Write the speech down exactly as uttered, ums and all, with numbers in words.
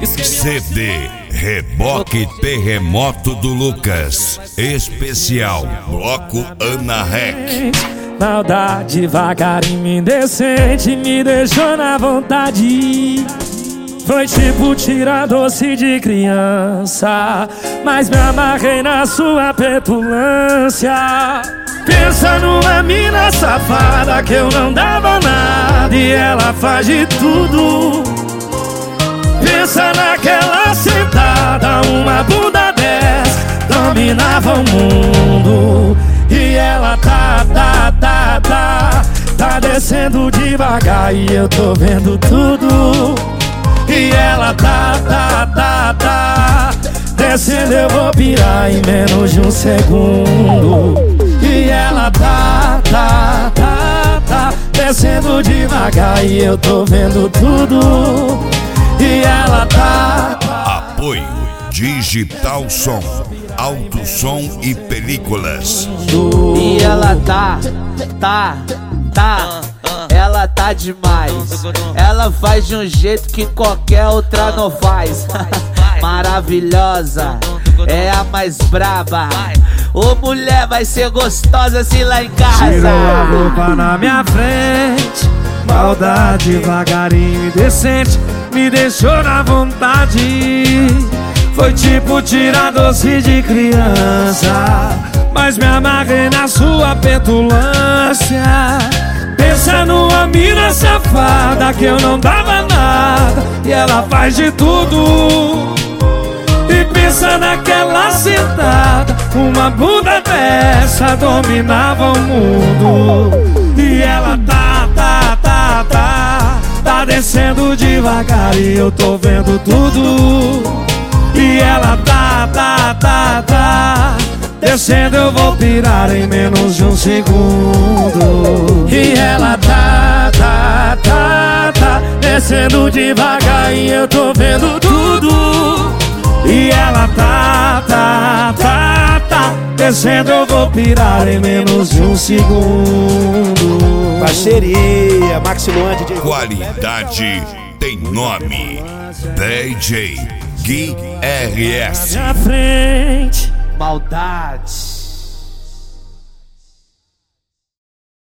C D Reboque Terremoto do Lucas. Especial Bloco Ana Rec. Maldade devagarinho, indecente, me deixou na vontade. Foi tipo tirar doce de criança, mas me amarrei na sua petulância. Pensa numa mina safada que eu não dava nada e ela faz de tudo. Pensa naquela sentada, uma bunda dessa dominava o mundo. E ela tá, tá, tá, tá, tá descendo devagar e eu tô vendo tudo. E ela tá, tá, tá, tá descendo, eu vou pirar em menos de um segundo. E ela tá, tá, tá, tá descendo devagar e eu tô vendo tudo. E ela tá, tá. Apoio Digital Som, Alto Som e Películas. E ela tá, tá, tá, ela tá demais. Ela faz de um jeito que qualquer outra não faz. Maravilhosa, é a mais braba. Ô mulher, vai ser gostosa assim lá em casa. Tirou a roupa na minha frente, maldade devagarinho e decente, me deixou na vontade. Foi tipo tirar doce de criança, mas me amarrei na sua petulância. Pensa numa mina safada que eu não dava nada e ela faz de tudo. E pensa naquela sentada, uma bunda dessa dominava o mundo. E ela tá, tá, tá, tá, tá descendo devagar e eu tô vendo tudo. E ela tá, tá, tá, tá descendo, eu vou pirar em menos de um segundo. E ela tá, tá, tá, tá descendo devagar e eu tô vendo tudo. E ela tá, tá, tá, tá descendo, eu vou pirar em menos de um segundo. Parceria, Maxi Luan, D J. Qualidade tem nome. D J Gui R S. Minha frente, Maldade.